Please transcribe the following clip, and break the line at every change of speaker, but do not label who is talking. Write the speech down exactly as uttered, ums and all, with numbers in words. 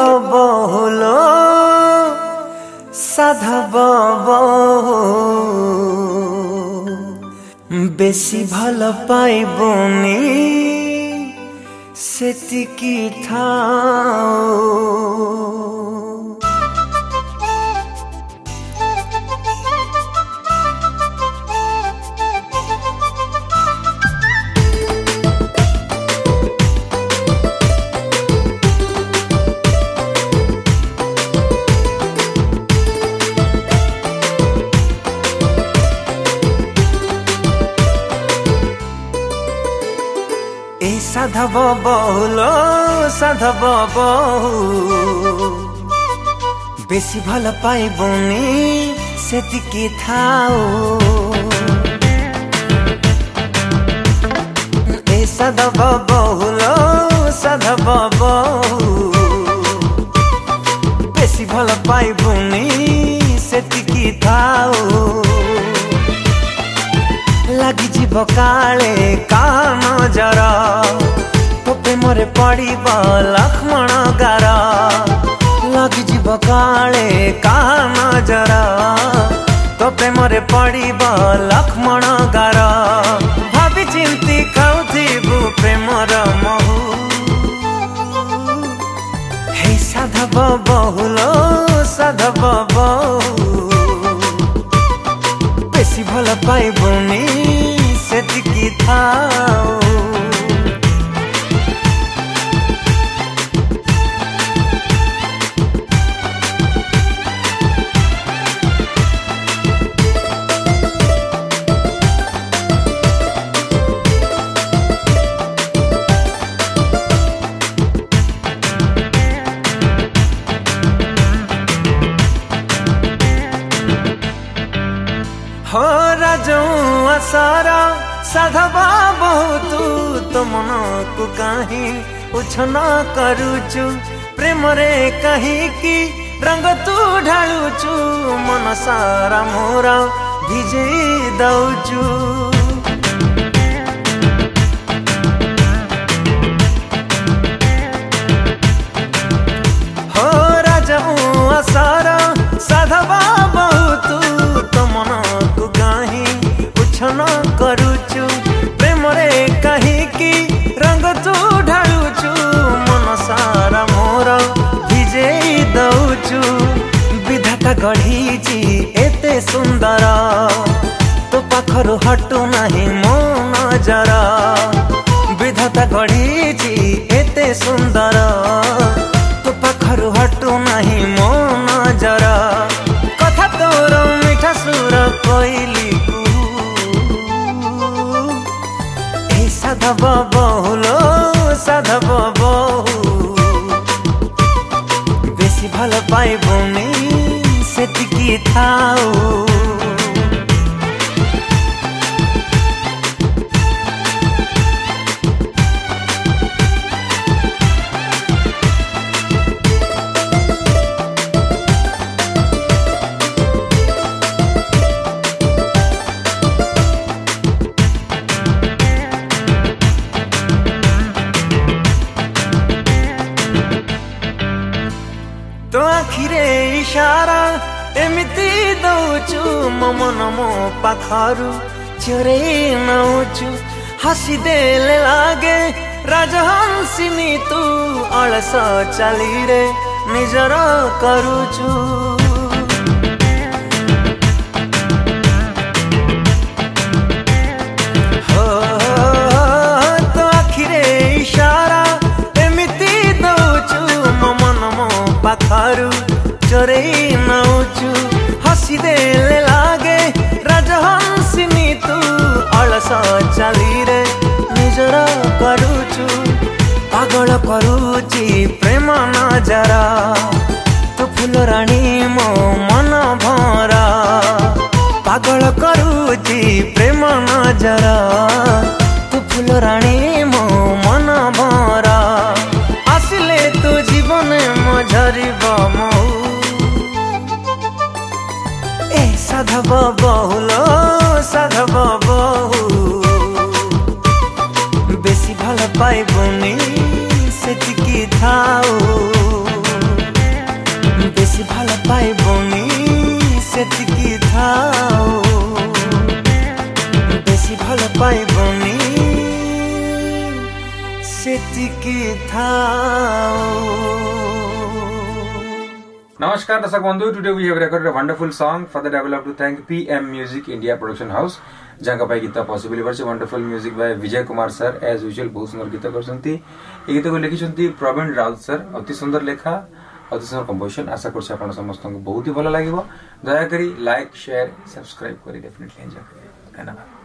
बहुल साधव बेसी भल पाइबुनी सेतिकी थाओ। ए साधव बहुल साधव बहु बेसी भल पाइबुनी सेतिकी थाओ। ए साधव बहुल साधव बहु बेसी भल पाइबुनी सेतिकी थाओ। लगी जीव काले कान जर तो प्रेमरे पड़ब लक्ष्मण गार। लगी जीव काले कान जर तो प्रेमरे पड़ब लक्ष्मण गार। भाभी चिंती खाऊथिबु प्रेमर महू हे साधव बहुल साधव बहु बेसी भल पाइबुनी सेतिकी थाओ। हो राजू आसारा साधव बहुतु तो मन को कहीं उछन करुचु प्रेम रे कहीं की रंग तू ढालुचु मन सारा मोरा भिजे दउचु। हो राजू आसारा साधव बहुतु तो मन उछन करुचु प्रेम रे कहीं की रंग तू ढालुचु मन सारा मोर भिजे दउचु। विधाता गढ़ीची एते सुंदर तो पाखरु हटु नहीं मो नजर। विधाता गढ़ीची एते सुंदर तो पाखरु हटु नहीं मो नजर। कथा तोर मीठा सुर कोइली साधव बहुल साधव बहु बेसी भल पाइबुनी सेतिकी थाओ। तो आखिरे इशारा एमिति दउचु मो मन मो पाखरु चोरे नउचु। हसी देले लागे राजहंसिनी तू अलस चाली रे निजर करुचु। हो तो आखिरे इशारा एमिति दउचु मो मन मो पाखरु चोरे नउचु। हसी देले लागे राजहंसिनी तू अलस चाली रे निजर करुचु। पागल करुची प्रेम नजर तो फूल राणी मो मन भरा। पागल करुची प्रेम नजर तो फूल राणी मो मन भरा। आसिले तो जीवन मझरिब मऊ ए साधव बहुल साधव बहु बेसी भल पाइबुनी सेतिकी थाओ। बेसी भल पाइबनी सेतिकी थाओ बेसी भल पाइबनी सेतिकी थाओ।
Namaskar Darsak Bandhu, today we have recorded a wonderful song. For that I will have to thank P M Music India Production House जहाँ का गीत पॉसिबल वर्ष wonderful music by Vijay Kumar sir as usual बहुत सुंदर गीत करछंती। ए गीत को लिखिछंती प्रवीण राउत सर अति सुंदर लेखा अति सुंदर कंपोजिशन। आशा करछि आपण समस्त को बहुत ही भलो लागिवो। दया करी लाइक शेयर सब्सक्राइब करी डेफिनेटली एंजॉय करी। धन्यवाद।